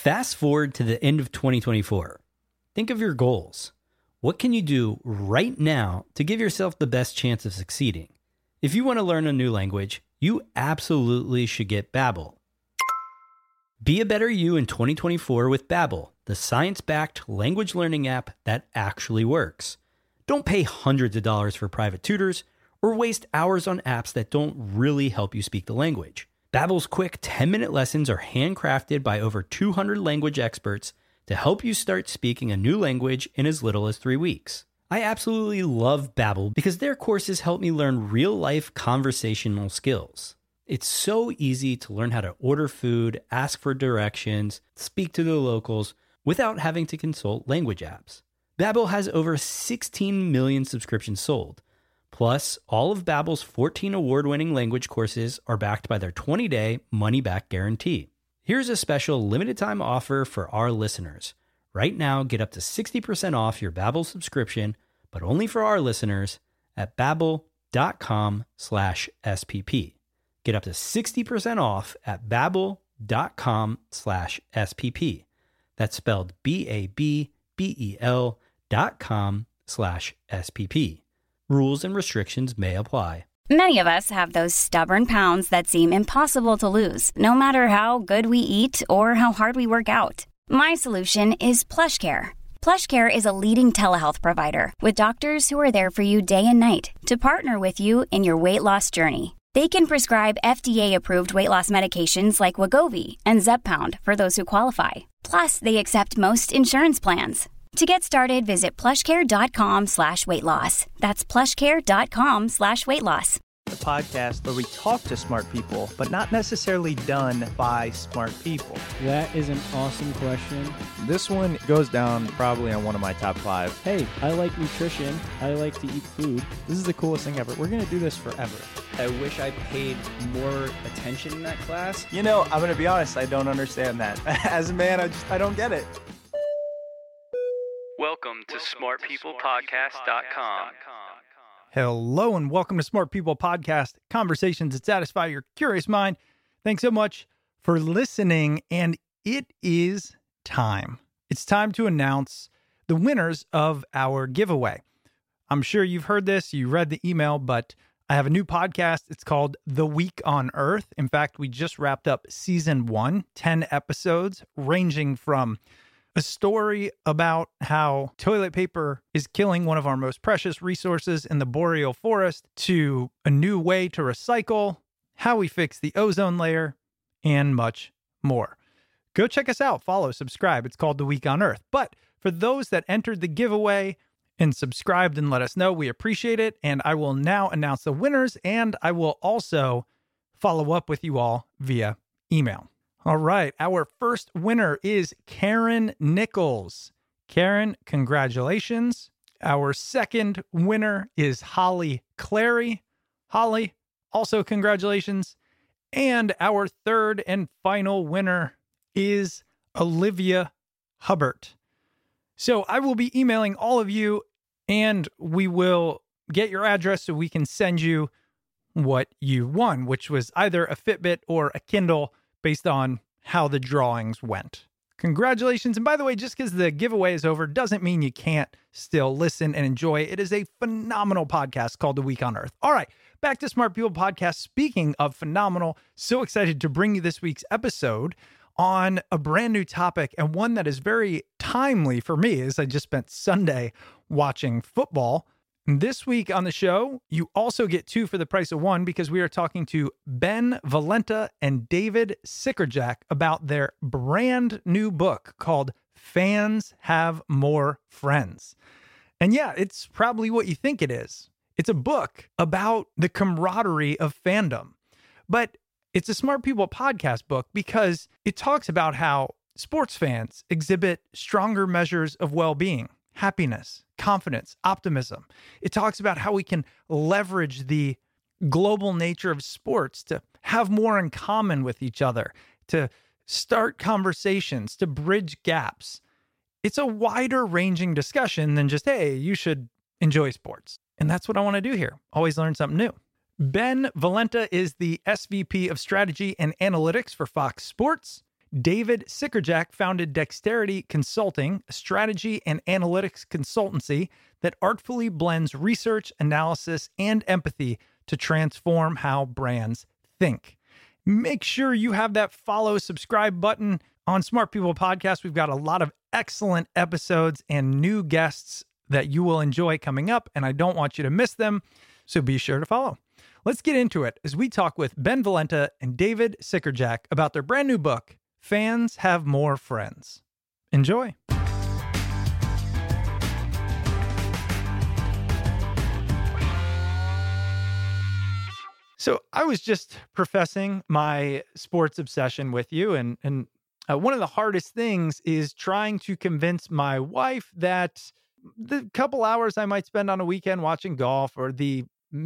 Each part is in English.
Fast forward to the end of 2024. Think of your goals. What can you do right now to give yourself the best chance of succeeding? If you want to learn a new language, you absolutely should get Babbel. Be a better you in 2024 with Babbel, the science-backed language learning app that actually works. Don't pay hundreds of dollars for private tutors or waste hours on apps that don't really help you speak the language. Babbel's quick 10-minute lessons are handcrafted by over 200 language experts to help you start speaking a new language in as little as 3 weeks. I absolutely love Babbel because their courses help me learn real-life conversational skills. It's so easy to learn how to order food, ask for directions, speak to the locals without having to consult language apps. Babbel has over 16 million subscriptions sold. Plus, all of Babbel's 14 award-winning language courses are backed by their 20-day money-back guarantee. Here's a special limited-time offer for our listeners. Right now, get up to 60% off your Babbel subscription, but only for our listeners at babbel.com/SPP. Get up to 60% off at babbel.com/SPP. That's spelled BABBEL.com/SPP. Rules and restrictions may apply. Many of us have those stubborn pounds that seem impossible to lose, no matter how good we eat or how hard we work out. My solution is PlushCare. PlushCare is a leading telehealth provider with doctors who are there for you day and night to partner with you in your weight loss journey. They can prescribe FDA-approved weight loss medications like Wegovy and Zepbound for those who qualify. Plus, they accept most insurance plans. To get started, visit plushcare.com/weightloss. That's plushcare.com/weightloss. The podcast where we talk to smart people, but not necessarily done by smart people. That is an awesome question. This one goes down probably on one of my top 5. Hey, I like nutrition. I like to eat food. This is the coolest thing ever. We're going to do this forever. I wish I paid more attention in that class. You know, I'm going to be honest, I don't understand that. As a man, I don't get it. Welcome to smartpeoplepodcast.com. Hello and welcome to Smart People Podcast, conversations that satisfy your curious mind. Thanks so much for listening, and it is time. It's time to announce the winners of our giveaway. I'm sure you've heard this, you read the email, but I have a new podcast. It's called The Week on Earth. In fact, we just wrapped up season 1, 10 episodes, ranging from a story about how toilet paper is killing one of our most precious resources in the boreal forest, to a new way to recycle, how we fix the ozone layer, and much more. Go check us out. Follow, subscribe. It's called The Week on Earth. But for those that entered the giveaway and subscribed and let us know, we appreciate it. And I will now announce the winners, and I will also follow up with you all via email. All right, our first winner is Karen Nichols. Karen, congratulations. Our second winner is Holly Clary. Holly, also congratulations. And our third and final winner is Olivia Hubbard. So I will be emailing all of you, and we will get your address so we can send you what you won, which was either a Fitbit or a Kindle, based on how the drawings went. Congratulations. And by the way, just because the giveaway is over doesn't mean you can't still listen and enjoy. It is a phenomenal podcast called The Week on Earth. All right, back to Smart People Podcast. Speaking of phenomenal, so excited to bring you this week's episode on a brand new topic, and one that is very timely for me, as I just spent Sunday watching football. This week on the show, you also get 2 for the price of 1, because we are talking to Ben Valenta and David Sikerjack about their brand new book called Fans Have More Friends. And yeah, it's probably what you think it is. It's a book about the camaraderie of fandom. But it's a Smart People Podcast book because it talks about how sports fans exhibit stronger measures of well-being, happiness, confidence, optimism. It talks about how we can leverage the global nature of sports to have more in common with each other, to start conversations, to bridge gaps. It's a wider ranging discussion than just, hey, you should enjoy sports. And that's what I want to do here. Always learn something new. Ben Valenta is the SVP of Strategy and Analytics for Fox Sports. David Sickerjack founded Dexterity Consulting, a strategy and analytics consultancy that artfully blends research, analysis, and empathy to transform how brands think. Make sure you have that follow, subscribe button on Smart People Podcast. We've got a lot of excellent episodes and new guests that you will enjoy coming up, and I don't want you to miss them, so be sure to follow. Let's get into it as we talk with Ben Valenta and David Sickerjack about their brand new book, Fans Have More Friends. Enjoy. So I was just professing my sports obsession with you, and one of the hardest things is trying to convince my wife that the couple hours I might spend on a weekend watching golf, or the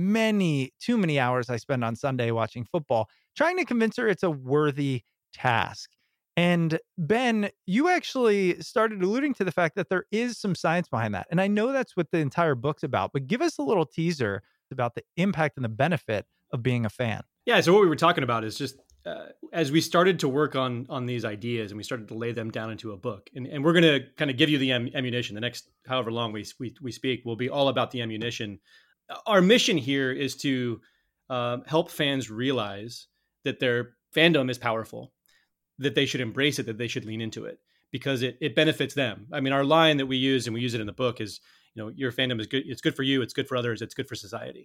too many hours I spend on Sunday watching football, trying to convince her it's a worthy task. And Ben, you actually started alluding to the fact that there is some science behind that. And I know that's what the entire book's about, but give us a little teaser about the impact and the benefit of being a fan. Yeah. So what we were talking about is just as we started to work on these ideas and we started to lay them down into a book, and we're going to kind of give you the ammunition. The next however long we speak will be all about the ammunition. Our mission here is to help fans realize that their fandom is powerful, that they should embrace it, that they should lean into it because it benefits them. I mean, our line that we use, and we use it in the book, is, your fandom is good. It's good for you. It's good for others. It's good for society.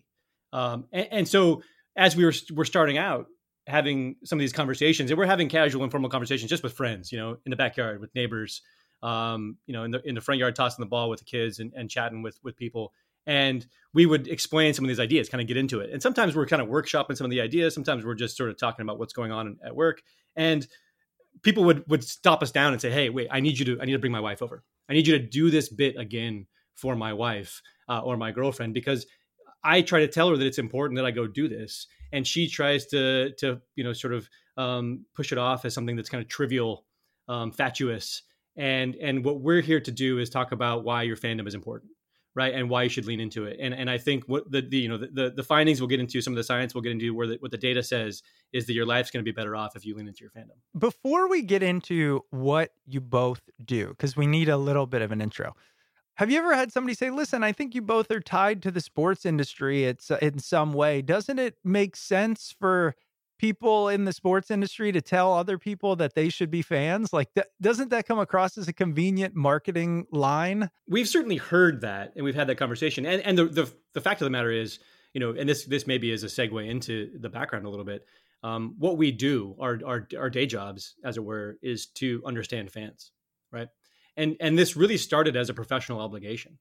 And so as we're starting out having some of these conversations, and we're having casual, informal conversations just with friends, in the backyard with neighbors, in the front yard, tossing the ball with the kids and chatting with people. And we would explain some of these ideas, kind of get into it. And sometimes we're kind of workshopping some of the ideas. Sometimes we're just sort of talking about what's going on at work. And people would stop us down and say, "Hey, wait, I need to bring my wife over. I need you to do this bit again for my wife or my girlfriend," because I try to tell her that it's important that I go do this. And she tries to sort of push it off as something that's kind of trivial, fatuous. And what we're here to do is talk about why your fandom is important. Right. And why you should lean into it. And I think what the findings we'll get into, some of the science we'll get into, what the data says is that your life's going to be better off if you lean into your fandom. Before we get into what you both do, because we need a little bit of an intro. Have you ever had somebody say, "Listen, I think you both are tied to the sports industry in some way. Doesn't it make sense for people in the sports industry to tell other people that they should be fans?" Like, doesn't that come across as a convenient marketing line? We've certainly heard that, and we've had that conversation. And the fact of the matter is, and this maybe is a segue into the background a little bit. What we do, our day jobs, as it were, is to understand fans, right? And this really started as a professional obligation.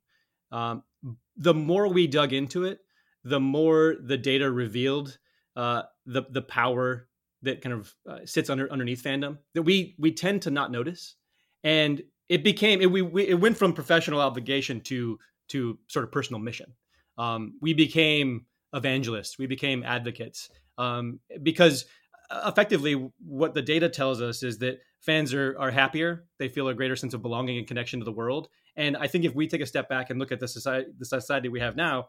The more we dug into it, the more the data revealed the power that kind of sits underneath fandom that we tend to not notice. And it went from professional obligation to sort of personal mission. We became evangelists. We became advocates because effectively what the data tells us is that fans are happier. They feel a greater sense of belonging and connection to the world. And I think if we take a step back and look at the society we have now,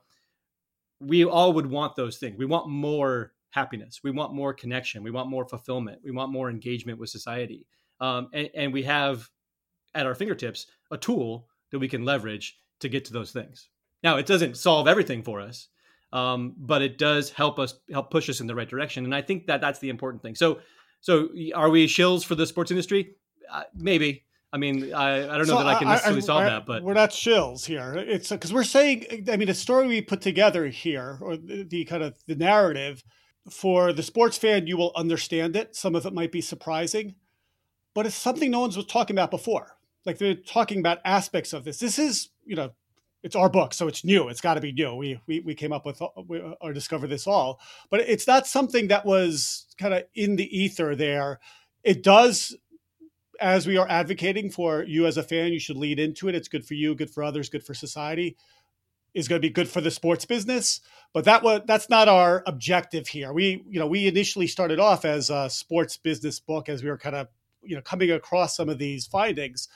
we all would want those things. We want more happiness. We want more connection. We want more fulfillment. We want more engagement with society. And we have at our fingertips a tool that we can leverage to get to those things. Now, it doesn't solve everything for us, but it does help push us in the right direction. And I think that's the important thing. So are we shills for the sports industry? Maybe. I mean, I don't know that I can necessarily solve that, but we're not shills here. It's because we're saying, I mean, the story we put together here, or the kind of the narrative for the sports fan, you will understand it. Some of it might be surprising, but it's something no one was talking about before. Like, they're talking about aspects of this. This is, it's our book, so it's new. It's got to be new. We came up with or discovered this all, but it's not something that was kind of in the ether there. It does, as we are advocating for you as a fan, you should lead into it. It's good for you, good for others, good for society. Is going to be good for the sports business, but that's not our objective here. We initially started off as a sports business book as we were kind of coming across some of these findings.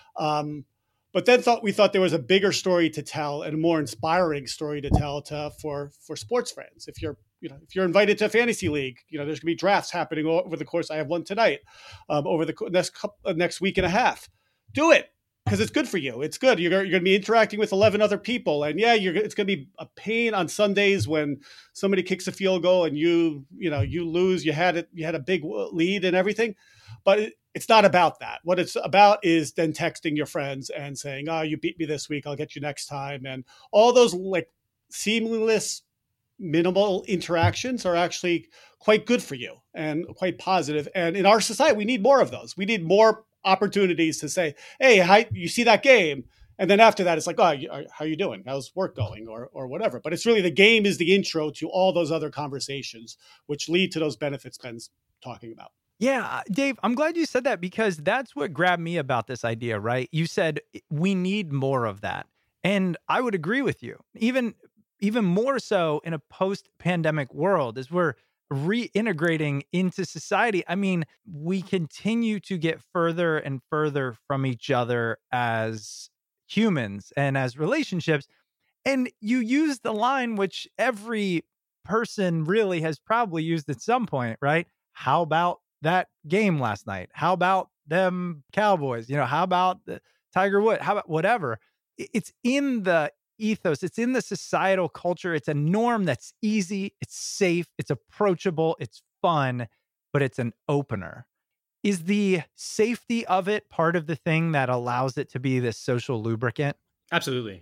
But then we thought there was a bigger story to tell and a more inspiring story to tell for sports fans. If you're if you're invited to a fantasy league, there's going to be drafts happening over the course. I have one tonight, over the next week and a half. Do it, because it's good for you. It's good. You're going to be interacting with 11 other people, and it's going to be a pain on Sundays when somebody kicks a field goal and you lose. You had a big lead and everything, but it's not about that. What it's about is then texting your friends and saying, "Oh, you beat me this week. I'll get you next time." And all those like seamless, minimal interactions are actually quite good for you and quite positive. And in our society, we need more of those. We need more opportunities to say, "Hey, you see that game?" And then after that, it's like, "Oh, how are you doing? How's work going?" or whatever. But it's really the game is the intro to all those other conversations, which lead to those benefits Ben's talking about. Yeah, Dave, I'm glad you said that, because that's what grabbed me about this idea, right? You said we need more of that. And I would agree with you. Even more so in a post-pandemic world, as we're reintegrating into society. I mean, we continue to get further and further from each other as humans and as relationships. And you use the line, which every person really has probably used at some point, right? How about that game last night? How about them Cowboys? How about Tiger Woods? How about whatever? It's in the ethos. It's in the societal culture. It's a norm that's easy. It's safe. It's approachable. It's fun, but it's an opener. Is the safety of it part of the thing that allows it to be this social lubricant? Absolutely.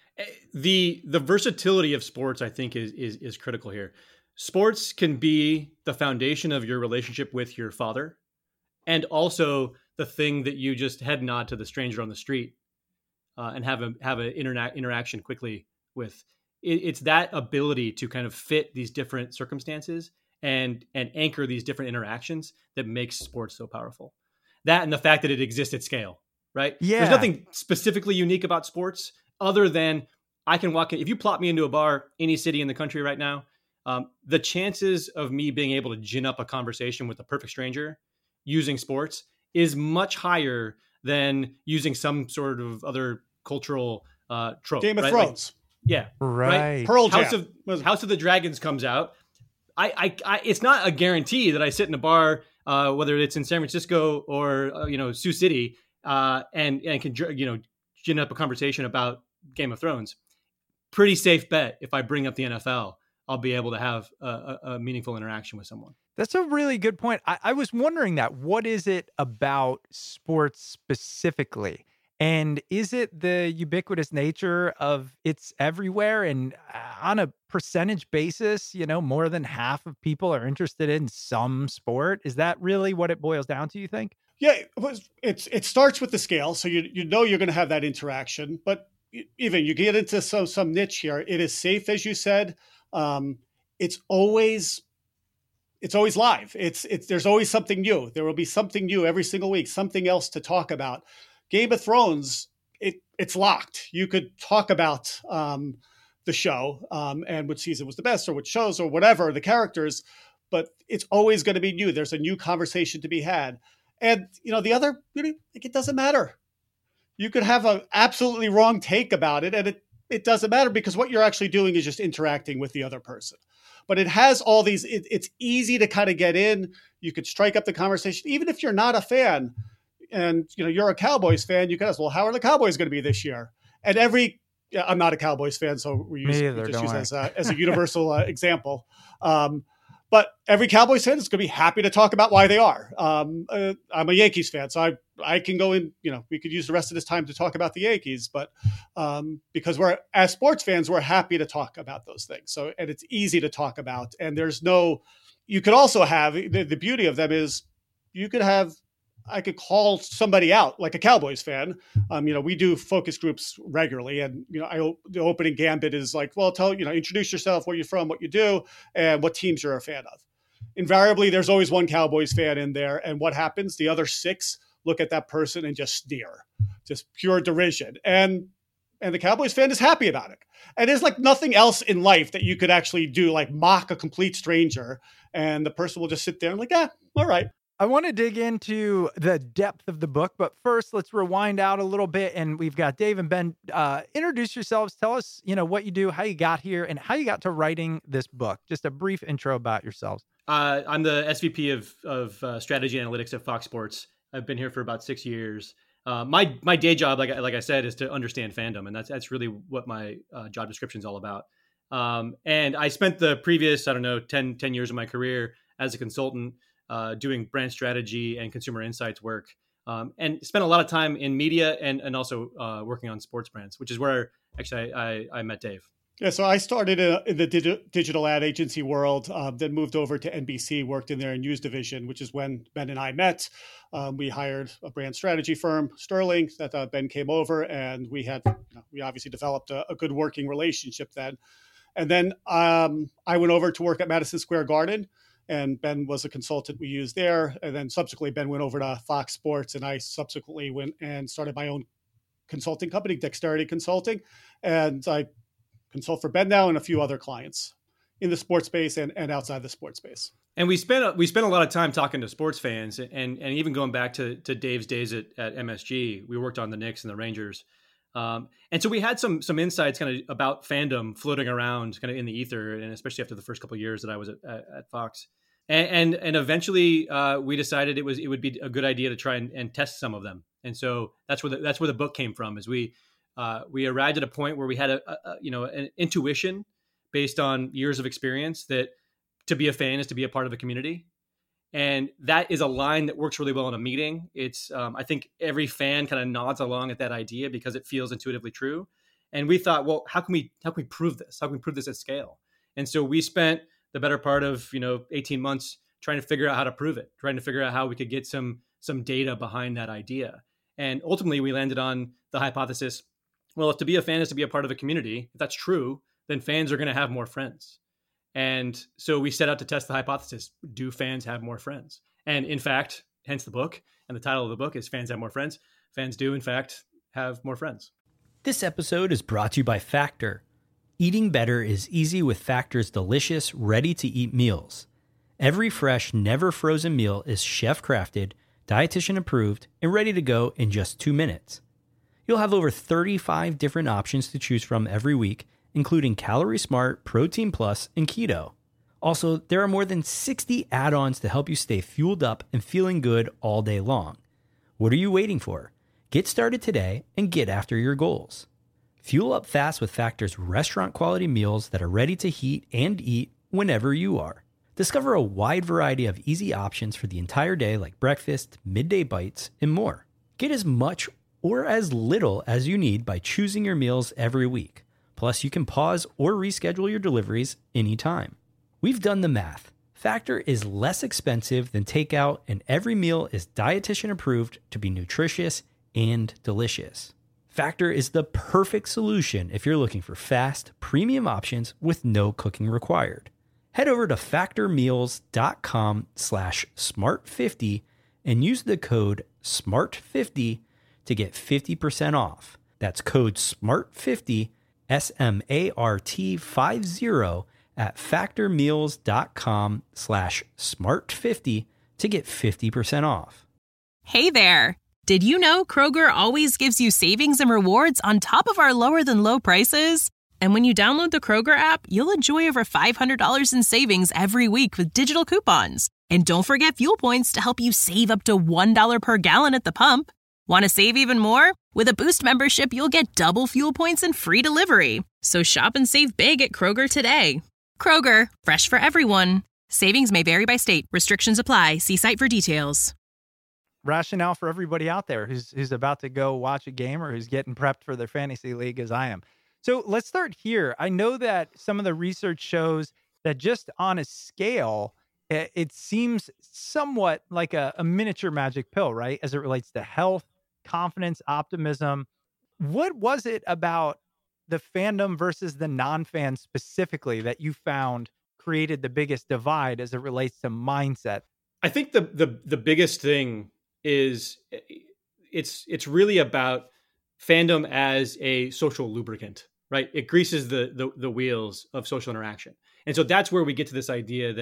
The versatility of sports, I think, is critical here. Sports can be the foundation of your relationship with your father, and also the thing that you just head nod to the stranger on the street and have an interaction quickly with. It's that ability to kind of fit these different circumstances and anchor these different interactions that makes sports so powerful. That and the fact that it exists at scale, right? Yeah. There's nothing specifically unique about sports other than I can walk in. If you plop me into a bar, any city in the country right now, the chances of me being able to gin up a conversation with a perfect stranger using sports is much higher than using some sort of other cultural trope. Game of right? Thrones. Right. Pearl Jam. House of the Dragons comes out. I it's not a guarantee that I sit in a bar, whether it's in San Francisco or Sioux City, and can gin up a conversation about Game of Thrones. Pretty safe bet if I bring up the NFL, I'll be able to have a meaningful interaction with someone. That's a really good point. I was wondering that. What is it about sports specifically? And is it the ubiquitous nature of it's everywhere? And on a percentage basis, more than half of people are interested in some sport. Is that really what it boils down to, you think? Yeah, it starts with the scale. So you're going to have that interaction. But even you get into some niche here. It is safe, as you said. It's always live. There's always something new. There will be something new every single week, something else to talk about. Game of Thrones, it's locked. You could talk about the show and which season was the best or which shows or whatever, the characters, but it's always going to be new. There's a new conversation to be had. And, the other, it doesn't matter. You could have an absolutely wrong take about it, and it doesn't matter because what you're actually doing is just interacting with the other person. But it has all these, it's easy to kind of get in. You could strike up the conversation, even if you're not a fan. And, you're a Cowboys fan, you can ask, well, how are the Cowboys going to be this year? And I'm not a Cowboys fan, so we use as a universal example. But every Cowboys fan is going to be happy to talk about why they are. I'm a Yankees fan, so I can go in, we could use the rest of this time to talk about the Yankees, but because as sports fans, we're happy to talk about those things. So, and it's easy to talk about. And you could also have, the beauty of them is I could call somebody out like a Cowboys fan. We do focus groups regularly, and the opening gambit is like, well, introduce yourself, where you're from, what you do, and what teams you're a fan of. Invariably, there's always one Cowboys fan in there, and what happens? The other 6 look at that person and just sneer, just pure derision, and the Cowboys fan is happy about it. And there's like nothing else in life that you could actually do, like mock a complete stranger, and the person will just sit there and like, all right. I want to dig into the depth of the book, but first let's rewind out a little bit. And we've got Dave and Ben. Introduce yourselves. Tell us, what you do, how you got here, and how you got to writing this book. Just a brief intro about yourselves. I'm the SVP of strategy analytics at Fox Sports. I've been here for about 6 years. My day job, like I said, is to understand fandom, and that's really what my job description is all about. And I spent the previous 10 years of my career as a consultant doing brand strategy and consumer insights work, and spent a lot of time in media and also working on sports brands, which is where actually I met Dave. Yeah, so I started in the digital ad agency world, then moved over to NBC, worked in their news division, which is when Ben and I met. We hired a brand strategy firm, Sterling, that Ben came over, and we obviously developed a good working relationship then. And then I went over to work at Madison Square Garden, and Ben was a consultant we used there. And then subsequently, Ben went over to Fox Sports, and I subsequently went and started my own consulting company, Dexterity Consulting. And I consult for Ben now and a few other clients in the sports space and outside the sports space. And we spent a lot of time talking to sports fans, and even going back to Dave's days at MSG, we worked on the Knicks and the Rangers. And so we had some insights kind of about fandom floating around kind of in the ether, and especially after the first couple of years that I was at Fox. And eventually we decided it would be a good idea to try and test some of them. And so that's where the book came from. Is we arrived at a point where we had an intuition based on years of experience that to be a fan is to be a part of a community. And that is a line that works really well in a meeting. It's I think every fan kind of nods along at that idea because it feels intuitively true. And we thought, well, how can we prove this? How can we prove this at scale? And so we spent the better part of 18 months trying to figure out how to prove it, trying to figure out how we could get some data behind that idea. And ultimately, we landed on the hypothesis: well, if to be a fan is to be a part of a community, if that's true, then fans are going to have more friends. And so we set out to test the hypothesis: do fans have more friends? And in fact, hence the book, and the title of the book is Fans Have More Friends. Fans do, in fact, have more friends. This episode is brought to you by Factor. Eating better is easy with Factor's delicious, ready-to-eat meals. Every fresh, never frozen meal is chef-crafted, dietitian approved, and ready to go in just 2 minutes. You'll have over 35 different options to choose from every week, including Calorie Smart, Protein Plus, and Keto. Also, there are more than 60 add-ons to help you stay fueled up and feeling good all day long. What are you waiting for? Get started today and get after your goals. Fuel up fast with Factor's restaurant-quality meals that are ready to heat and eat whenever you are. Discover a wide variety of easy options for the entire day, like breakfast, midday bites, and more. Get as much or as little as you need by choosing your meals every week. Plus, you can pause or reschedule your deliveries anytime. We've done the math. Factor is less expensive than takeout, and every meal is dietitian approved to be nutritious and delicious. Factor is the perfect solution if you're looking for fast, premium options with no cooking required. Head over to factormeals.com/smart50 and use the code SMART50 to get 50% off. That's code SMART50, SMART50 at factormeals.com/smart50 to get 50% off. Hey there. Did you know Kroger always gives you savings and rewards on top of our lower than low prices? And when you download the Kroger app, you'll enjoy over $500 in savings every week with digital coupons. And don't forget fuel points to help you save up to $1 per gallon at the pump. Want to save even more? With a Boost membership, you'll get double fuel points and free delivery. So shop and save big at Kroger today. Kroger, fresh for everyone. Savings may vary by state. Restrictions apply. See site for details. Rationale for everybody out there who's about to go watch a game or who's getting prepped for their fantasy league as I am. So let's start here. I know that some of the research shows that just on a scale, it seems somewhat like a miniature magic pill, right? As it relates to health, confidence, optimism. What was it about the fandom versus the non-fan specifically that you found created the biggest divide as it relates to mindset? I think the biggest thing is it's really about fandom as a social lubricant, right? It greases the wheels of social interaction. And so that's where we get to this idea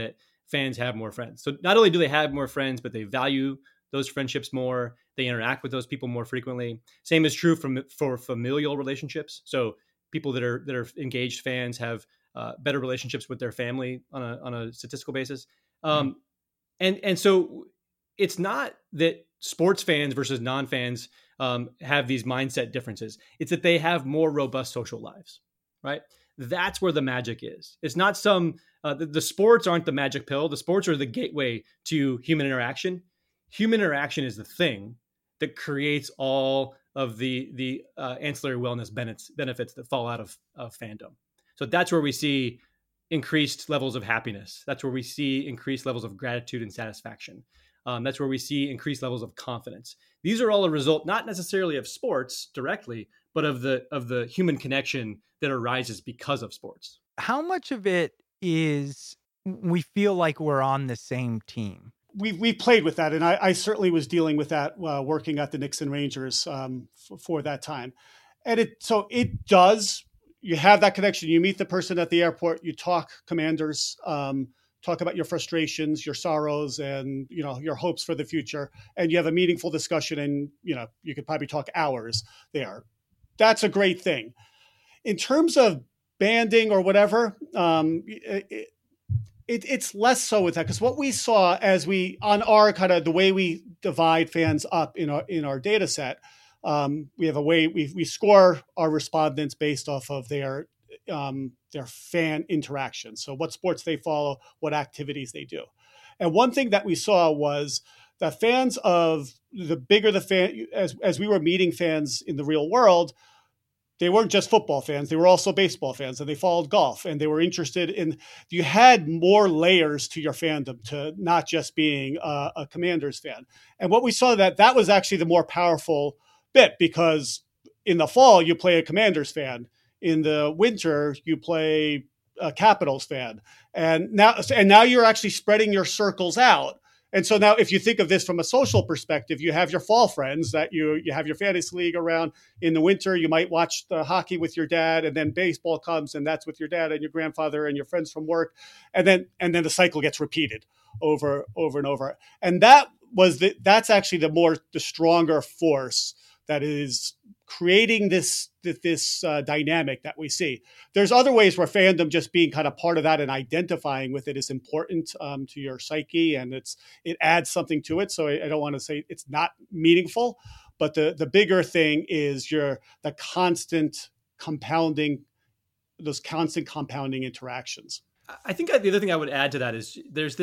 fans have more friends. So not only do they have more friends, but they value those friendships more. They interact with those people more frequently. Same is true for familial relationships. So people that are engaged fans have better relationships with their family on a statistical basis. And so it's not that sports fans versus non-fans have these mindset differences. It's that they have more robust social lives, right? That's where the magic is. It's not the sports aren't the magic pill. The sports are the gateway to human interaction. Human interaction is the thing that creates all of the ancillary wellness benefits that fall out of fandom. So that's where we see increased levels of happiness. That's where we see increased levels of gratitude and satisfaction. That's where we see increased levels of confidence. These are all a result, not necessarily of sports directly, but of the human connection that arises because of sports. How much of it is we feel like we're on the same team? We played with that, and I certainly was dealing with that working at the Knicks and Rangers for that time. And it does. You have that connection. You meet the person at the airport. You talk Commanders. Talk about your frustrations, your sorrows, and your hopes for the future. And you have a meaningful discussion. And you could probably talk hours there. That's a great thing. In terms of banding or whatever, it's less so with that, because what we saw as on our kind of the way we divide fans up in our data set, we have a way we score our respondents based off of their fan interaction. So what sports they follow, what activities they do. And one thing that we saw was that fans of the bigger the fan, as we were meeting fans in the real world, they weren't just football fans. They were also baseball fans, and they followed golf, and they were interested in, you had more layers to your fandom, to not just being a Commanders fan. And what we saw that was actually the more powerful bit, because in the fall, you play a Commanders fan. In the winter, you play a Capitals fan. And now you're actually spreading your circles out. And so now if you think of this from a social perspective, you have your fall friends that you have your fantasy league around. In the winter, you might watch the hockey with your dad, and then baseball comes, and that's with your dad and your grandfather and your friends from work. And then the cycle gets repeated over and over. And that's actually the stronger force that is creating this dynamic that we see. There's other ways where fandom just being kind of part of that and identifying with it is important to your psyche, and it adds something to it. So I don't want to say it's not meaningful, but the bigger thing is the constant compounding interactions. I think the other thing I would add to that is there's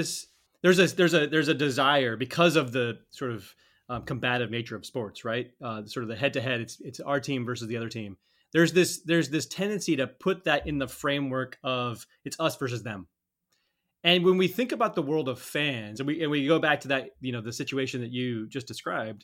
a desire, because of the sort of combative nature of sports, right? Sort of the head-to-head, it's our team versus the other team. There's this tendency to put that in the framework of it's us versus them. And when we think about the world of fans, and we go back to that, the situation that you just described,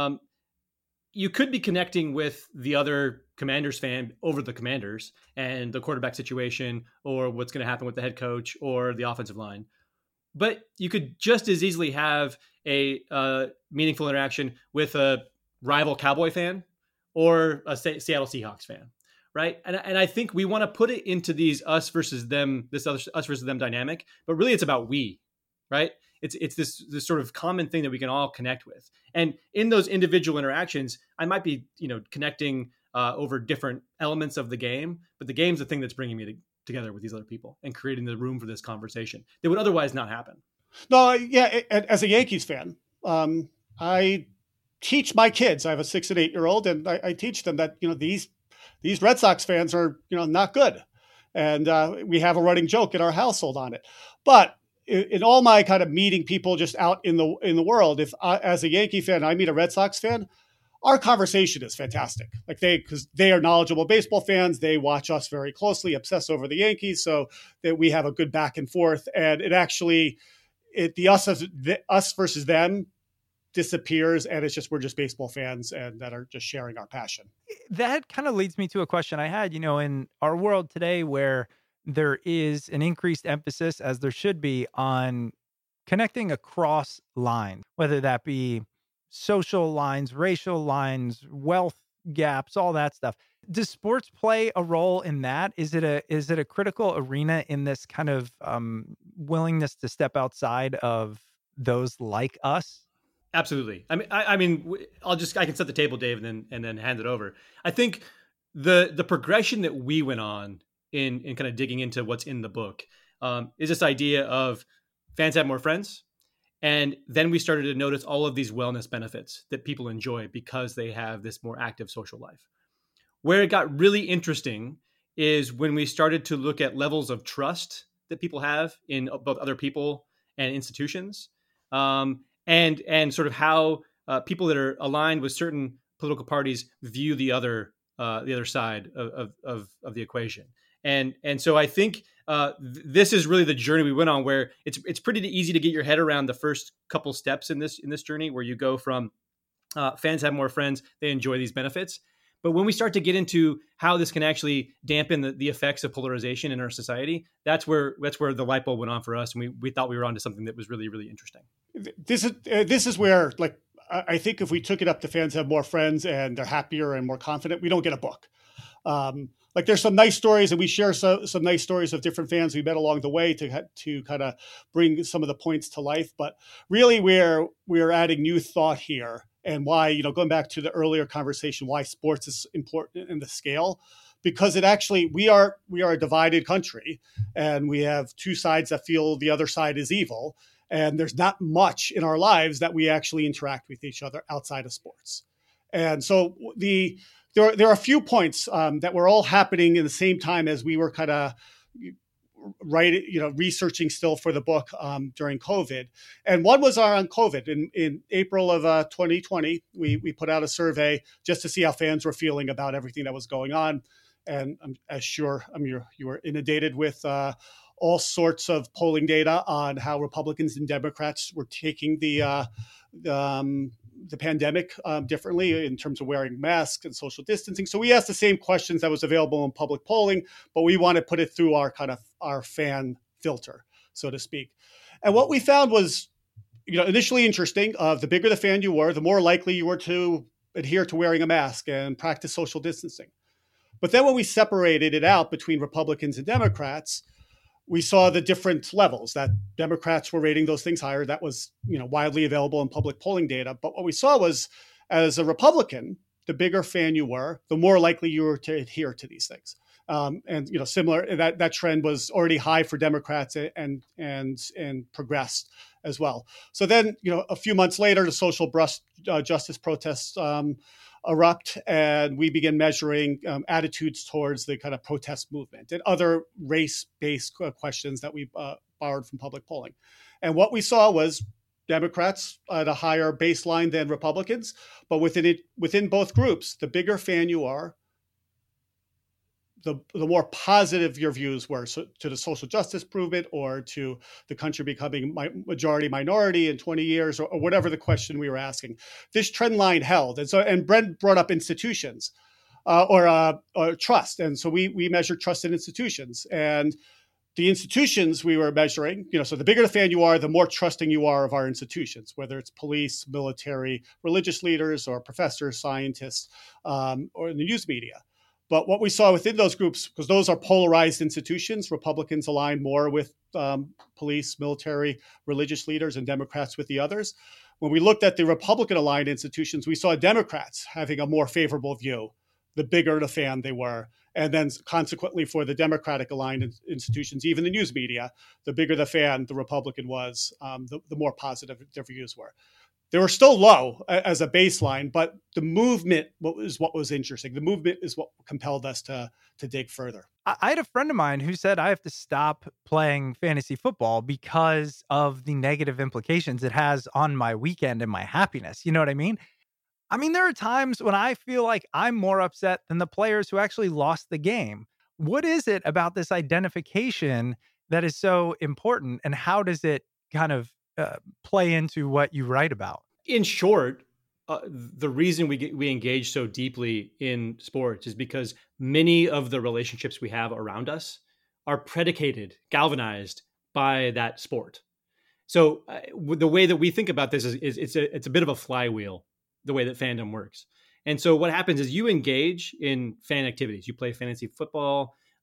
you could be connecting with the other Commanders fan over the Commanders and the quarterback situation, or what's going to happen with the head coach or the offensive line. But you could just as easily have a meaningful interaction with a rival Cowboy fan or a Seattle Seahawks fan, right? And I think we want to put it into these us versus them, this other us versus them dynamic, but really it's about we, right? It's this sort of common thing that we can all connect with. And in those individual interactions, I might be, connecting over different elements of the game, but the game's the thing that's bringing me together with these other people and creating the room for this conversation that would otherwise not happen. No, yeah. As a Yankees fan, I teach my kids. I have a 6 and 8 year old, and I teach them that these Red Sox fans are not good, and we have a running joke in our household on it. But in all my kind of meeting people just out in the world, if as a Yankee fan I meet a Red Sox fan, our conversation is fantastic. Because they are knowledgeable baseball fans, they watch us very closely, obsess over the Yankees, so that we have a good back and forth. And it actually, the us versus them disappears, and we're just baseball fans and that are just sharing our passion. That kind of leads me to a question I had. In our world today, where there is an increased emphasis, as there should be, on connecting across lines, whether that be social lines, racial lines, wealth gaps, all that stuff. Does sports play a role in that? Is it a critical arena in this kind of willingness to step outside of those like us? Absolutely. I can set the table, Dave, and then hand it over. I think the progression that we went on in kind of digging into what's in the book is this idea of fans have more friends. And then we started to notice all of these wellness benefits that people enjoy because they have this more active social life. Where it got really interesting is when we started to look at levels of trust that people have in both other people and institutions, and sort of how people that are aligned with certain political parties view the other side of the equation. And so I think this is really the journey we went on, where it's pretty easy to get your head around the first couple steps in this journey, where you go from fans have more friends, they enjoy these benefits. But when we start to get into how this can actually dampen the effects of polarization in our society, that's where the light bulb went on for us, and we thought we were onto something that was really, really interesting. This is where, like, I think if we took it up to fans have more friends and they're happier and more confident, we don't get a book. Like, there's some nice stories, and we share some nice stories of different fans we met along the way to kind of bring some of the points to life. But really, we're adding new thought here, and why, going back to the earlier conversation, why sports is important in the scale, because we are a divided country, and we have two sides that feel the other side is evil, and there's not much in our lives that we actually interact with each other outside of sports. And so there are a few points that were all happening in the same time as we were kind of researching still for the book during COVID. And one was on COVID. In April of 2020, we put out a survey just to see how fans were feeling about everything that was going on. And you were inundated with all sorts of polling data on how Republicans and Democrats were taking the pandemic differently in terms of wearing masks and social distancing. So we asked the same questions that was available in public polling, but we want to put it through our fan filter, so to speak. And what we found was, initially interesting. The bigger the fan you were, the more likely you were to adhere to wearing a mask and practice social distancing. But then when we separated it out between Republicans and Democrats, we saw the different levels that Democrats were rating those things higher. That was, widely available in public polling data. But what we saw was, as a Republican, the bigger fan you were, the more likely you were to adhere to these things. And similar, that trend was already high for Democrats and progressed as well. So then, a few months later, the social justice protests erupt, and we begin measuring attitudes towards the kind of protest movement and other race-based questions that we borrowed from public polling. And what we saw was Democrats at a higher baseline than Republicans, but within both groups, the bigger fan you are, the more positive your views were, so to the social justice movement or to the country becoming majority minority in 20 years, or whatever the question we were asking. This trend line held. And Brent brought up institutions or trust. And so we measured trust in institutions. And the institutions we were measuring, so the bigger the fan you are, the more trusting you are of our institutions, whether it's police, military, religious leaders, or professors, scientists, or in the news media. But what we saw within those groups, because those are polarized institutions, Republicans align more with police, military, religious leaders, and Democrats with the others. When we looked at the Republican-aligned institutions, we saw Democrats having a more favorable view, the bigger the fan they were. And then consequently for the Democratic-aligned institutions, even the news media, the bigger the fan the Republican was, the more positive their views were. They were still low as a baseline, but the movement is what was interesting. The movement is what compelled us to dig further. I had a friend of mine who said I have to stop playing fantasy football because of the negative implications it has on my weekend and my happiness. You know what I mean? There are times when I feel like I'm more upset than the players who actually lost the game. What is it about this identification that is so important, and how does it kind of play into what you write about? In short, the reason we engage so deeply in sports is because many of the relationships we have around us are predicated, galvanized by that sport. So the way that we think about this is it's a bit of a flywheel, the way that fandom works. And so what happens is you engage in fan activities. You play fantasy football,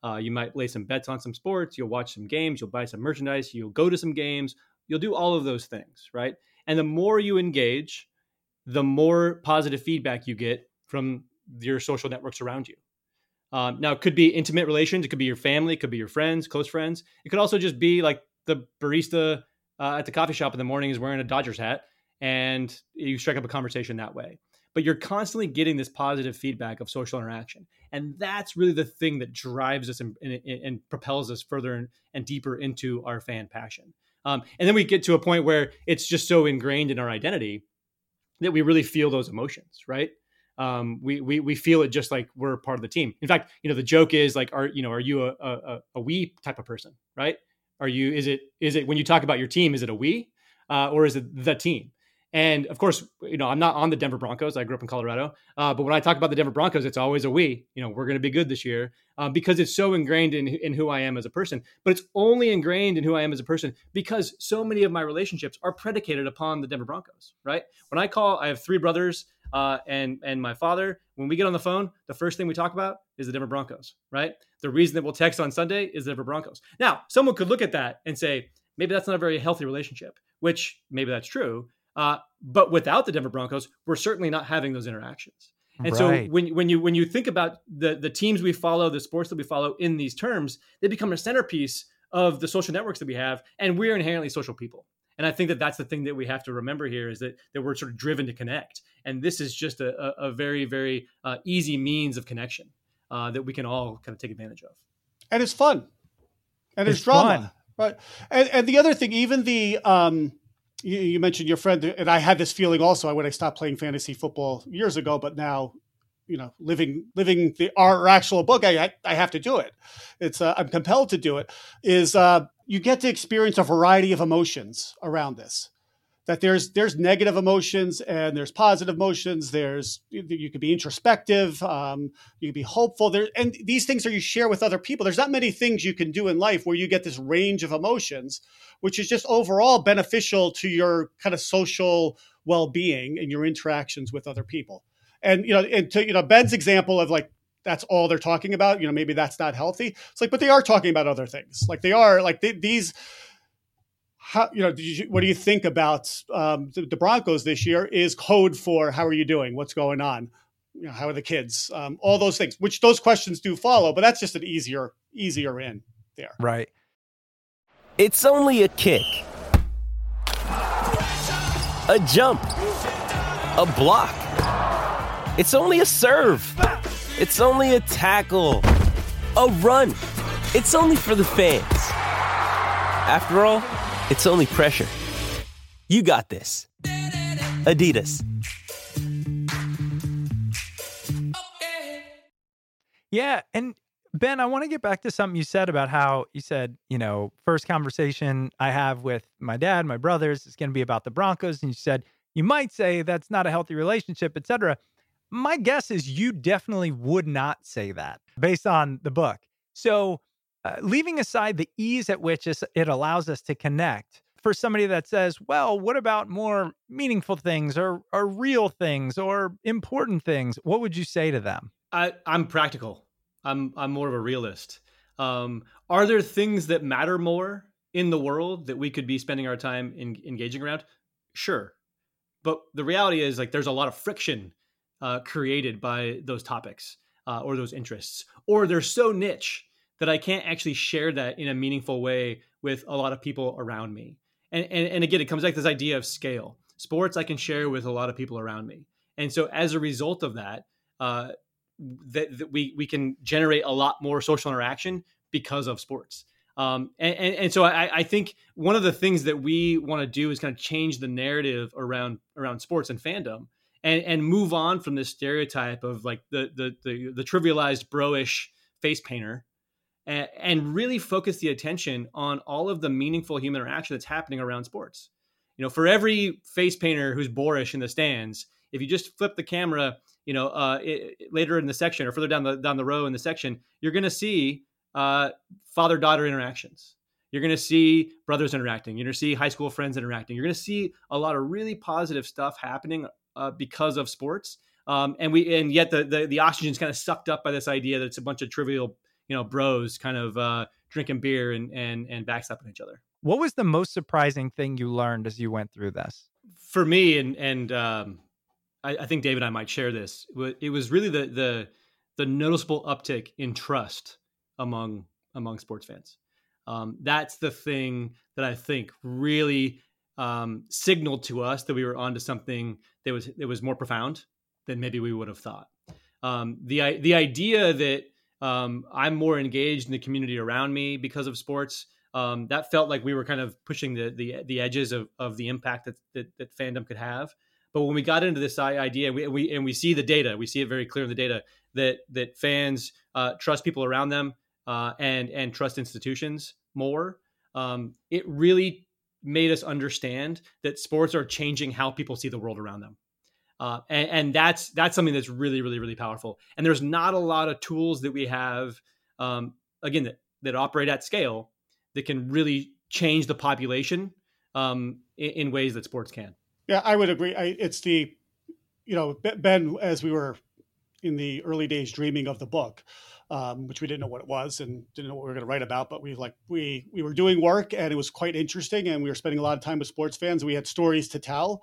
You might lay some bets on some sports. You'll watch some games. You'll buy some merchandise. You'll go to some games. You'll do all of those things, right? And the more you engage, the more positive feedback you get from your social networks around you. Now, it could be intimate relations. It could be your family. It could be your friends, close friends. It could also just be like the barista at the coffee shop in the morning is wearing a Dodgers hat, and you strike up a conversation that way. But you're constantly getting this positive feedback of social interaction. And that's really the thing that drives us and propels us further and deeper into our fan passion. And then we get to a point where it's just so ingrained in our identity that we really feel those emotions, right? We feel it just like we're part of the team. In fact, the joke is like, are you a we type of person, right? Is it when you talk about your team, is it a we, or is it the team? And of course, I'm not on the Denver Broncos. I grew up in Colorado. But when I talk about the Denver Broncos, it's always a we. We're going to be good this year because it's so ingrained in who I am as a person. But it's only ingrained in who I am as a person because so many of my relationships are predicated upon the Denver Broncos, right? When I have 3 brothers and my father. When we get on the phone, the first thing we talk about is the Denver Broncos, right? The reason that we'll text on Sunday is the Denver Broncos. Now, someone could look at that and say, maybe that's not a very healthy relationship, which maybe that's true. But without the Denver Broncos, we're certainly not having those interactions. And right. So when you think about the teams we follow, the sports that we follow in these terms, they become a centerpiece of the social networks that we have, and we're inherently social people. And I think that that's the thing that we have to remember here is that we're sort of driven to connect. And this is just a very, very easy means of connection that we can all kind of take advantage of. And it's fun. And it's drama. Fun. Right. And the other thing, even the you mentioned your friend, and I had this feeling also when I stopped playing fantasy football years ago, but now, living our actual book, I have to do it. It's I'm compelled to do it. Is you get to experience a variety of emotions around this. That there's negative emotions and there's positive emotions. You could be introspective, you could be hopeful. And these things you share with other people. There's not many things you can do in life where you get this range of emotions, which is just overall beneficial to your kind of social well-being and your interactions with other people. And to Ben's example of like that's all they're talking about. Maybe that's not healthy. It's like, but they are talking about other things. Like they are like these. How, what do you think about the Broncos this year is code for how are you doing? What's going on? How are the kids? All those things, which those questions do follow, but that's just an easier in there. Right. It's only a kick, a jump, a block. It's only a serve. It's only a tackle, a run. It's only for the fans. After all, it's only pressure. You got this. Adidas. Yeah, and Ben, I want to get back to something you said about how you said, first conversation I have with my dad, my brothers, is going to be about the Broncos. And you said, you might say that's not a healthy relationship, et cetera. My guess is you definitely would not say that based on the book. So leaving aside the ease at which it allows us to connect, for somebody that says, well, what about more meaningful things or real things or important things? What would you say to them? I'm practical. I'm more of a realist. Are there things that matter more in the world that we could be spending our time engaging around? Sure. But the reality is like there's a lot of friction created by those topics or those interests, or they're so niche that I can't actually share that in a meaningful way with a lot of people around me. And again, it comes back to this idea of scale. Sports I can share with a lot of people around me. And so as a result of that, that we can generate a lot more social interaction because of sports. And so I think one of the things that we want to do is kind of change the narrative around sports and fandom and move on from this stereotype of like the trivialized bro-ish face painter and really focus the attention on all of the meaningful human interaction that's happening around sports. For every face painter who's boorish in the stands, if you just flip the camera, later in the section or further down the row in the section, you're going to see father-daughter interactions. You're going to see brothers interacting. You're going to see high school friends interacting. You're going to see a lot of really positive stuff happening because of sports. And yet the oxygen's kind of sucked up by this idea that it's a bunch of trivial bros kind of drinking beer and backslapping each other. What was the most surprising thing you learned as you went through this? For me, and I think David and I might share this, it was really the noticeable uptick in trust among sports fans. That's the thing that I think really signaled to us that we were onto something that was more profound than maybe we would have thought. The idea that I'm more engaged in the community around me because of sports, that felt like we were kind of pushing the edges of the impact that fandom could have. But when we got into this idea, we see the data, we see it very clear in the data that fans trust people around them and trust institutions more. It really made us understand that sports are changing how people see the world around them. And that's something that's really, really, really powerful. And there's not a lot of tools that we have, again, that operate at scale that can really change the population in ways that sports can. Yeah, I would agree. It's Ben, as we were in the early days dreaming of the book, which we didn't know what it was and didn't know what we were going to write about, but we were doing work and it was quite interesting, and we were spending a lot of time with sports fans. We had stories to tell.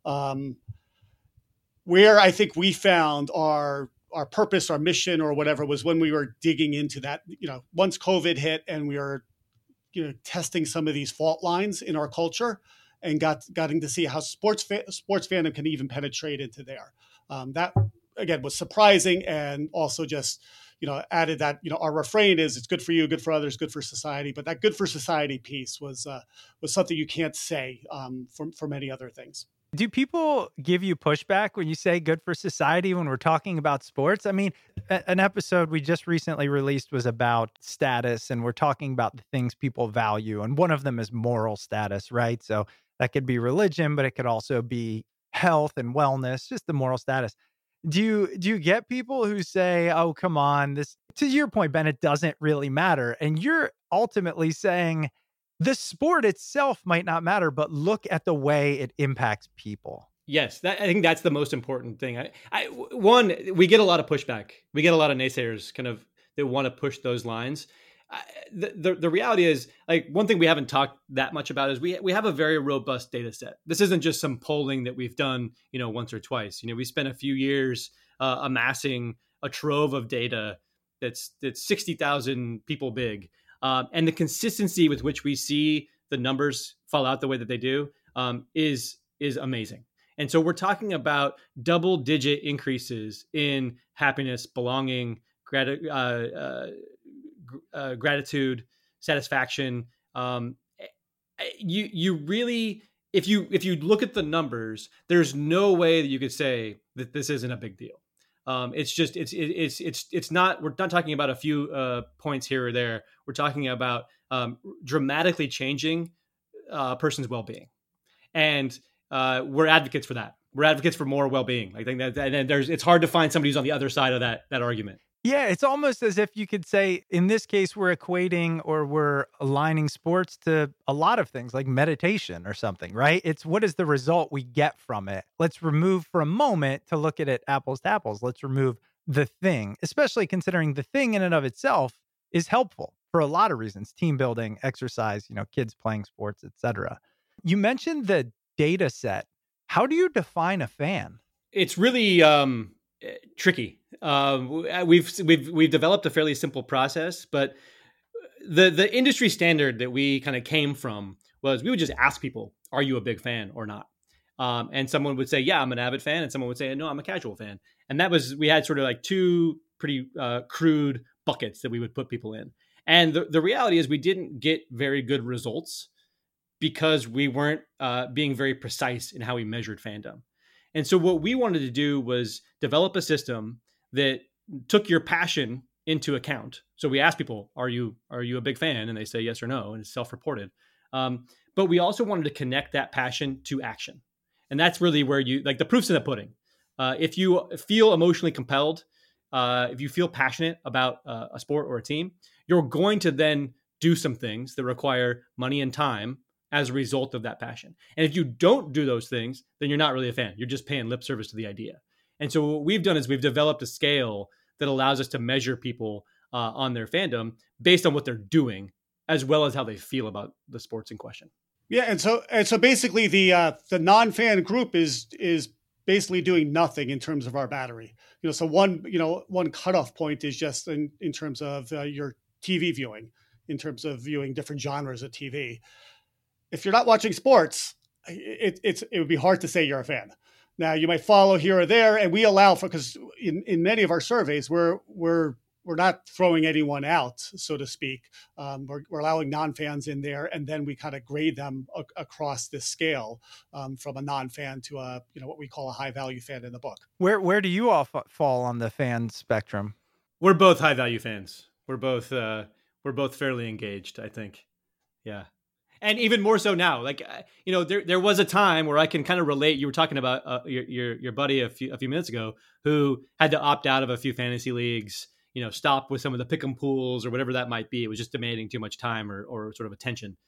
Where I think we found our purpose, our mission, or whatever, was when we were digging into that. Once COVID hit and we were testing some of these fault lines in our culture, and getting to see how sports fandom can even penetrate into there. That again was surprising, and also just added that our refrain is it's good for you, good for others, good for society. But that good for society piece was something you can't say for many other things. Do people give you pushback when you say good for society when we're talking about sports? I mean, an episode we just recently released was about status, and we're talking about the things people value. And one of them is moral status, right? So that could be religion, but it could also be health and wellness, just the moral status. Do you get people who say, oh, come on, this, to your point, Ben, it doesn't really matter. And you're ultimately saying the sport itself might not matter, but look at the way it impacts people. Yes, I think that's the most important thing. One, we get a lot of pushback. We get a lot of naysayers kind of that want to push those lines. The reality is, like, one thing we haven't talked that much about is we have a very robust data set. This isn't just some polling that we've done, once or twice. We spent a few years amassing a trove of data that's 60,000 people big. And the consistency with which we see the numbers fall out the way that they do is amazing. And so we're talking about double-digit increases in happiness, belonging, gratitude, satisfaction. You really, if you look at the numbers, there's no way that you could say that this isn't a big deal. It's not. We're not talking about a few points here or there. We're talking about dramatically changing a person's well-being, and we're advocates for that. We're advocates for more well-being. I think that, and it's hard to find somebody who's on the other side of that argument. Yeah, it's almost as if you could say, in this case, we're equating or we're aligning sports to a lot of things like meditation or something, right? It's what is the result we get from it? Let's remove for a moment to look at it apples to apples. Let's remove the thing, especially considering the thing in and of itself is helpful for a lot of reasons: team building, exercise, kids playing sports, etc. You mentioned the data set. How do you define a fan? It's really tricky. We've developed a fairly simple process, but the industry standard that we kind of came from was we would just ask people, "Are you a big fan or not?" And someone would say, "Yeah, I'm an avid fan," and someone would say, "No, I'm a casual fan." And we had sort of like two pretty crude buckets that we would put people in. And the reality is we didn't get very good results because we weren't being very precise in how we measured fandom. And so what we wanted to do was develop a system that took your passion into account. So we asked people, are you a big fan? And they say yes or no, and it's self-reported. But we also wanted to connect that passion to action. And that's really where the proof's in the pudding. If you feel emotionally compelled, if you feel passionate about a sport or a team, you're going to then do some things that require money and time as a result of that passion. And if you don't do those things, then you're not really a fan. You're just paying lip service to the idea. And so what we've done is we've developed a scale that allows us to measure people on their fandom based on what they're doing, as well as how they feel about the sports in question. Yeah, and so basically the non-fan group is basically doing nothing in terms of our battery. So one cutoff point is just in terms of your TV viewing, in terms of viewing different genres of TV. If you're not watching sports, it would be hard to say you're a fan. Now you might follow here or there, and we allow for, because in many of our surveys we're not throwing anyone out, so to speak. We're allowing non-fans in there, and then we kind of grade them across this scale from a non-fan to a what we call a high-value fan in the book. Where do you all fall on the fan spectrum? We're both high-value fans. We're both fairly engaged, I think. Yeah. And even more so now, like, there was a time where I can kind of relate. You were talking about your buddy a few minutes ago who had to opt out of a few fantasy leagues, stop with some of the pick'em pools or whatever that might be. It was just demanding too much time or sort of attention.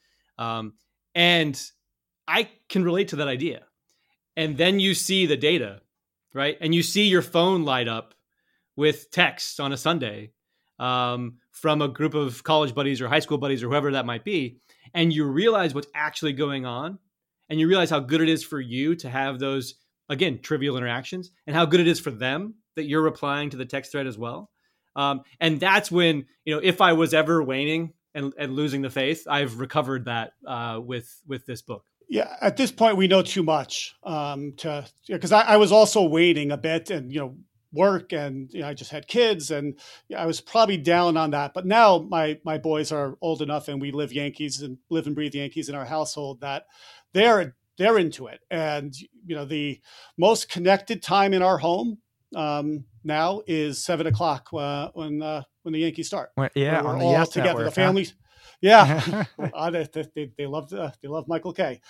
And I can relate to that idea. And then you see the data, right? And you see your phone light up with texts on a Sunday from a group of college buddies or high school buddies or whoever that might be. And you realize what's actually going on, and you realize how good it is for you to have those, again, trivial interactions, and how good it is for them that you're replying to the text thread as well. And that's when, if I was ever waning and losing the faith, I've recovered that with this book. Yeah, at this point, we know too much because I was also waiting a bit, and work, and I just had kids, and I was probably down on that. But now my boys are old enough, and we live and breathe Yankees in our household, that they're into it. And the most connected time in our home now is 7:00 when the Yankees start. Well, yeah, we're on the all Yes together, Network, the families. Huh? Yeah, they love Michael Kay,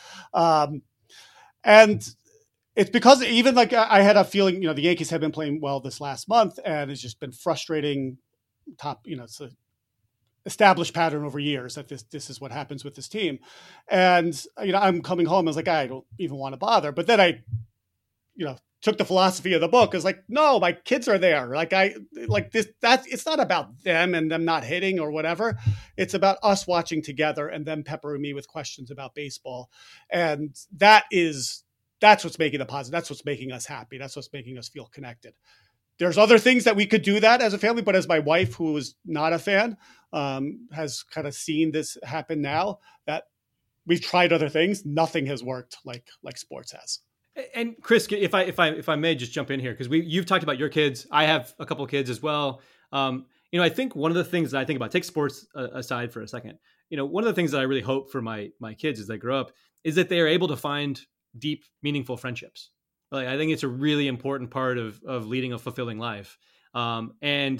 and it's because even like I had a feeling, the Yankees have been playing well this last month, and it's just been frustrating. It's an established pattern over years that this is what happens with this team. And, I'm coming home. I was like, I don't even want to bother. But then I, took the philosophy of the book. I was like, no, my kids are there. It's not about them and them not hitting or whatever. It's about us watching together and them peppering me with questions about baseball. And that's what's making it positive. That's what's making us happy. That's what's making us feel connected. There's other things that we could do that as a family, but as my wife, who is not a fan, has kind of seen this happen now, that we've tried other things. Nothing has worked like sports has. And Chris, if I may just jump in here, because you've talked about your kids. I have a couple of kids as well. I think one of the things that I think about, take sports aside for a second. One of the things that I really hope for my kids as they grow up is that they are able to find deep, meaningful friendships. I think it's a really important part of leading a fulfilling life. One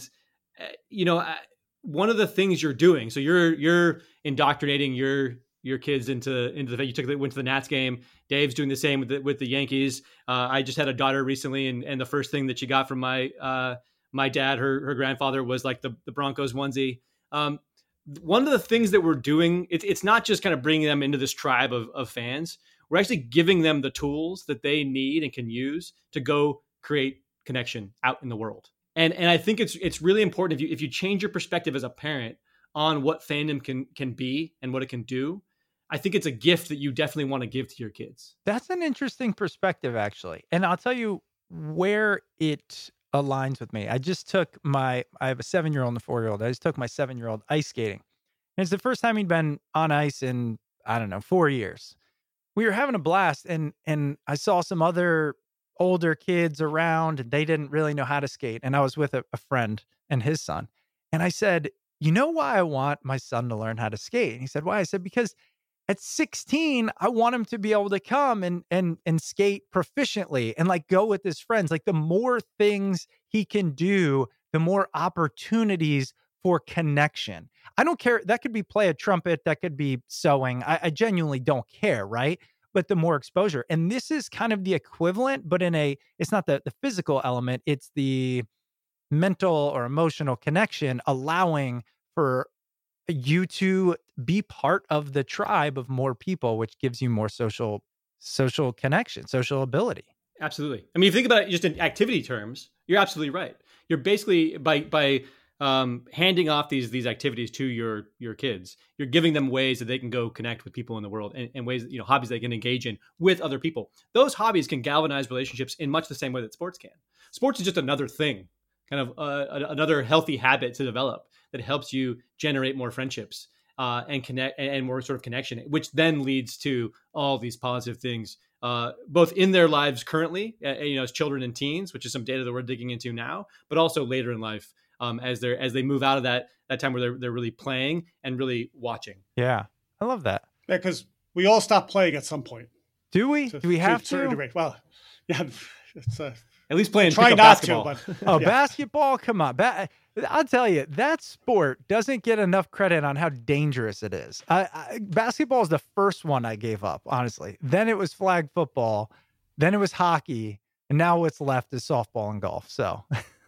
of the things you're doing, so you're indoctrinating your kids into the fact. Went to the Nats game. Dave's doing the same with the Yankees. I just had a daughter recently, and the first thing that she got from my dad, her grandfather, was like the Broncos onesie. One of the things that we're doing, it's not just kind of bringing them into this tribe of fans. We're actually giving them the tools that they need and can use to go create connection out in the world. And I think it's really important if you change your perspective as a parent on what fandom can be and what it can do. I think it's a gift that you definitely want to give to your kids. That's an interesting perspective, actually. And I'll tell you where it aligns with me. I have a 7-year-old and a 4-year-old. I just took my 7-year-old ice skating. And it's the first time he'd been on ice in, 4 years. We were having a blast, and I saw some other older kids around, and they didn't really know how to skate. And I was with a friend and his son. And I said, you know why I want my son to learn how to skate? And he said, why? I said, because at 16, I want him to be able to come and skate proficiently and go with his friends. The more things he can do, the more opportunities for connection. I don't care. That could be play a trumpet. That could be sewing. I genuinely don't care, right? But the more exposure. And this is kind of the equivalent, but it's not the physical element. It's the mental or emotional connection, allowing for you to be part of the tribe of more people, which gives you more social connection, social ability. Absolutely. I mean, if you think about it just in activity terms, you're absolutely right. You're basically by handing off these activities to your kids, you're giving them ways that they can go connect with people in the world, and ways, hobbies they can engage in with other people. Those hobbies can galvanize relationships in much the same way that sports can. Sports is just another thing, kind of another healthy habit to develop that helps you generate more friendships and connect, and more sort of connection, which then leads to all these positive things, both in their lives currently, as children and teens, which is some data that we're digging into now, but also later in life, as they move out of that time where they're really playing and really watching. Yeah, I love that. Yeah, because we all stop playing at some point. Do we? Do we have to? Well, yeah, it's at least playing. Try not basketball. to, but basketball. Come on, I'll tell you, that sport doesn't get enough credit on how dangerous it is. Basketball is the first one I gave up, honestly. Then it was flag football, then it was hockey, and now what's left is softball and golf. So,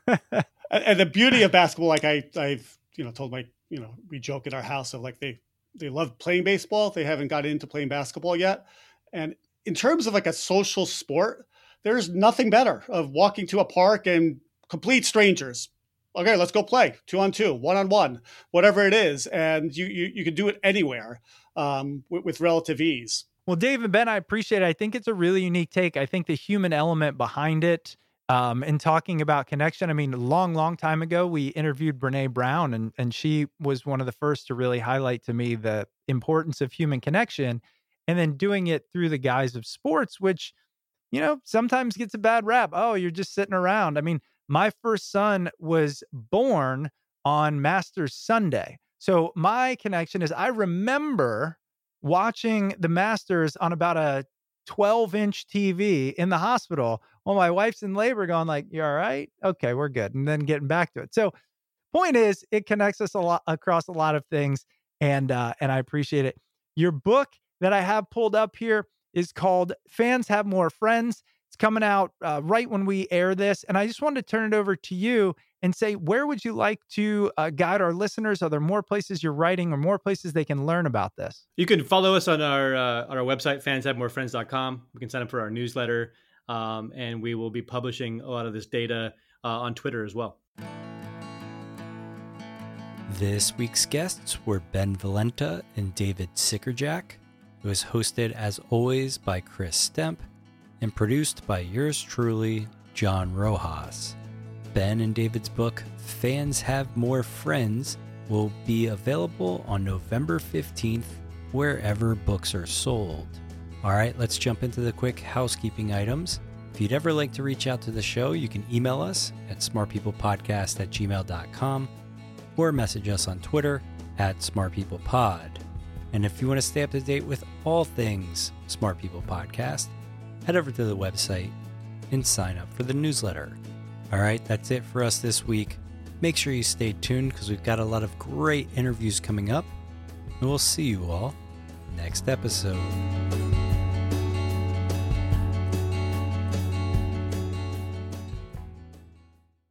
and the beauty of basketball, like I've told we joke in our house of like they love playing baseball, they haven't got into playing basketball yet, and in terms of like a social sport, there's nothing better of walking to a park and complete strangers. Okay, let's go play 2-on-2, 1-on-1, whatever it is. And you can do it anywhere with relative ease. Well, Dave and Ben, I appreciate it. I think it's a really unique take. I think the human element behind it, in talking about connection. I mean, long time ago, we interviewed Brene Brown, and she was one of the first to really highlight to me the importance of human connection, and then doing it through the guise of sports, which, sometimes gets a bad rap. Oh, you're just sitting around. I mean, my first son was born on Masters Sunday. So my connection is I remember watching the Masters on about a 12-inch TV in the hospital while my wife's in labor going like, you all right? Okay, we're good. And then getting back to it. So point is, it connects us a lot across a lot of things. And I appreciate it. Your book that I have pulled up here is called Fans Have More Friends. It's coming out right when we air this. And I just wanted to turn it over to you and say, where would you like to guide our listeners? Are there more places you're writing or more places they can learn about this? You can follow us on our website, fanshavemorefriends.com. We can sign up for our newsletter, and we will be publishing a lot of this data on Twitter as well. This week's guests were Ben Valenta and David Sickerjack. It was hosted, as always, by Chris Stemp and produced by yours truly, John Rojas. Ben and David's book, Fans Have More Friends, will be available on November 15th, wherever books are sold. All right, let's jump into the quick housekeeping items. If you'd ever like to reach out to the show, you can email us at smartpeoplepodcast@gmail.com or message us on Twitter @smartpeoplepod. And if you want to stay up to date with all things Smart People Podcast, head over to the website and sign up for the newsletter. All right, that's it for us this week. Make sure you stay tuned because we've got a lot of great interviews coming up. And we'll see you all next episode.